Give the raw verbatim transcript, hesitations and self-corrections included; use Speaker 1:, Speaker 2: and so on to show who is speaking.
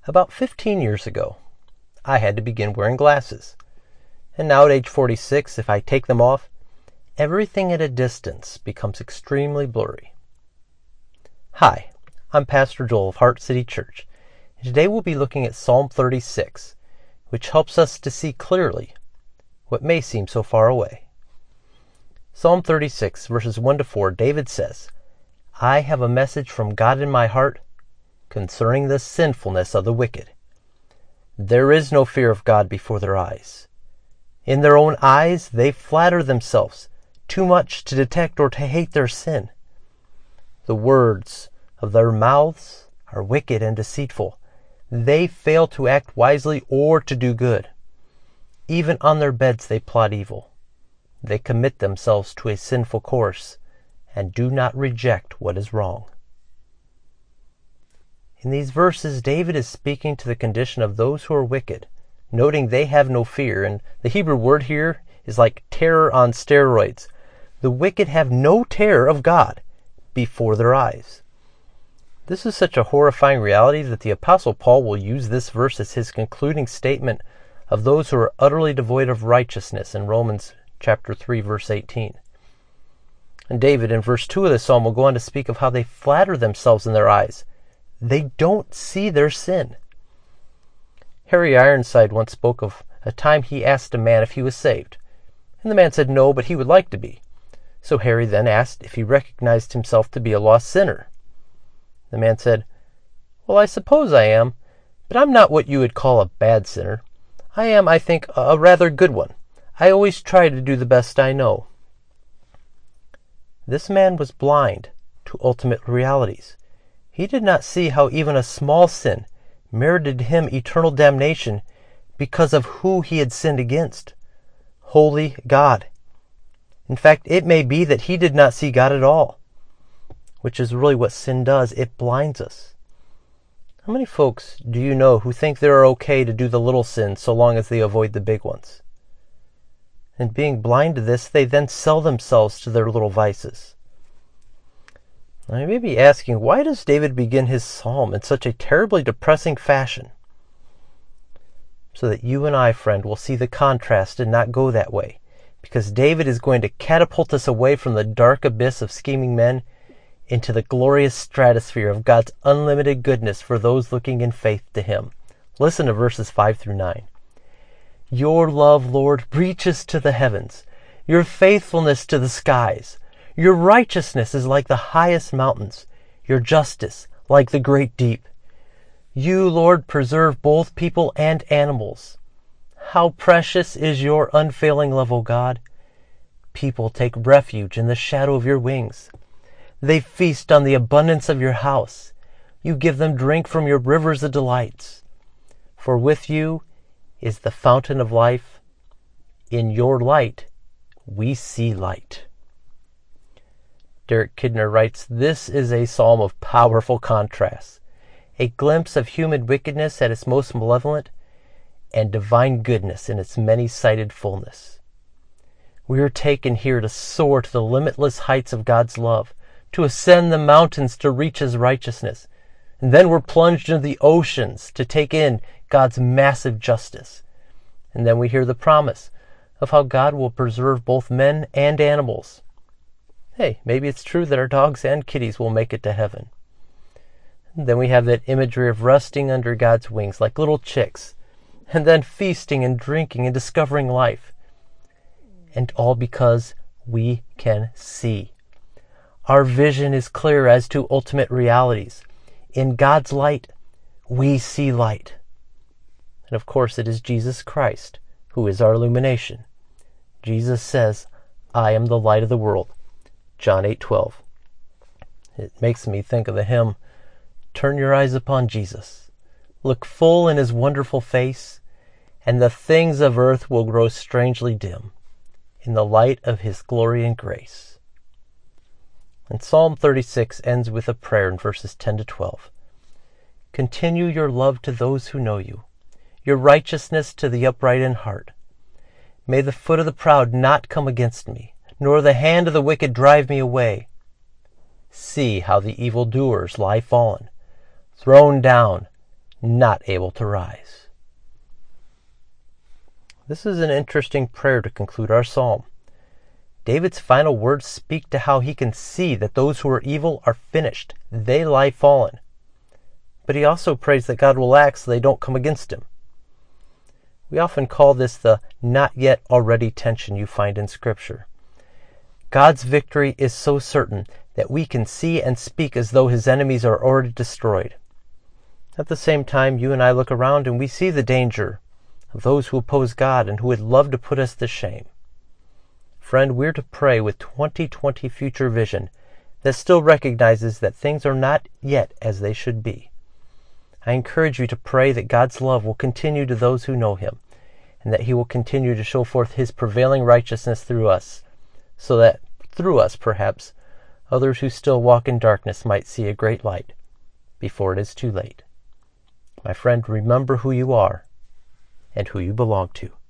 Speaker 1: About fifteen years ago, I had to begin wearing glasses. And now at age forty-six, if I take them off, everything at a distance becomes extremely blurry. Hi, I'm Pastor Joel of Heart City Church, and today we'll be looking at Psalm thirty-six, which helps us to see clearly what may seem so far away. Psalm thirty-six, verses one to four, David says, I have a message from God in my heart concerning the sinfulness of the wicked. There is no fear of God before their eyes. In their own eyes they flatter themselves too much to detect or to hate their sin. The words of their mouths are wicked and deceitful. They fail to act wisely or to do good. Even on their beds they plot evil. They commit themselves to a sinful course and do not reject what is wrong. In these verses, David is speaking to the condition of those who are wicked, noting they have no fear, and the Hebrew word here is like terror on steroids. The wicked have no terror of God before their eyes. This is such a horrifying reality that the Apostle Paul will use this verse as his concluding statement of those who are utterly devoid of righteousness in Romans chapter three, verse eighteen. And David, in verse two of the psalm, will go on to speak of how they flatter themselves in their eyes. They don't see their sin. Harry Ironside once spoke of a time he asked a man if he was saved, and the man said no, but he would like to be. So Harry then asked if he recognized himself to be a lost sinner. The man said, Well, I suppose I am, but I'm not what you would call a bad sinner. I am, I think, a rather good one. I always try to do the best I know. This man was blind to ultimate realities. He did not see how even a small sin merited him eternal damnation because of who he had sinned against. Holy God. In fact, it may be that he did not see God at all, which is really what sin does. It blinds us. How many folks do you know who think they're okay to do the little sins so long as they avoid the big ones? And being blind to this, they then sell themselves to their little vices. Now, you may be asking, why does David begin his psalm in such a terribly depressing fashion? So that you and I, friend, will see the contrast and not go that way. Because David is going to catapult us away from the dark abyss of scheming men into the glorious stratosphere of God's unlimited goodness for those looking in faith to Him. Listen to verses five through nine. Your love, Lord, reaches to the heavens, your faithfulness to the skies. Your righteousness is like the highest mountains, your justice like the great deep. You, Lord, preserve both people and animals. How precious is your unfailing love, O God. People take refuge in the shadow of your wings. They feast on the abundance of your house. You give them drink from your rivers of delights. For with you is the fountain of life. In your light we see light. Derek Kidner writes, This is a psalm of powerful contrasts, a glimpse of human wickedness at its most malevolent, and divine goodness in its many-sided fullness. We are taken here to soar to the limitless heights of God's love, to ascend the mountains to reach His righteousness, and then we're plunged into the oceans to take in God's massive justice. And then we hear the promise of how God will preserve both men and animals. Hey, maybe it's true that our dogs and kitties will make it to heaven. And then we have that imagery of resting under God's wings like little chicks, and then feasting and drinking and discovering life. And all because we can see. Our vision is clear as to ultimate realities. In God's light, we see light. And of course, it is Jesus Christ who is our illumination. Jesus says, I am the light of the world. John eight twelve. It makes me think of the hymn, Turn your eyes upon Jesus. Look full in His wonderful face, and the things of earth will grow strangely dim in the light of His glory and grace. And Psalm thirty-six ends with a prayer in verses ten to twelve. Continue your love to those who know you, your righteousness to the upright in heart. May the foot of the proud not come against me, nor the hand of the wicked drive me away. See how the evildoers lie fallen, thrown down, not able to rise. This is an interesting prayer to conclude our psalm. David's final words speak to how he can see that those who are evil are finished. They lie fallen. But he also prays that God will act so they don't come against him. We often call this the not yet already tension you find in Scripture. God's victory is so certain that we can see and speak as though his enemies are already destroyed. At the same time, you and I look around and we see the danger of those who oppose God and who would love to put us to shame. Friend, we're to pray with twenty twenty future vision that still recognizes that things are not yet as they should be. I encourage you to pray that God's love will continue to those who know him, and that he will continue to show forth his prevailing righteousness through us, so that through us, perhaps, others who still walk in darkness might see a great light before it is too late. My friend, remember who you are and who you belong to.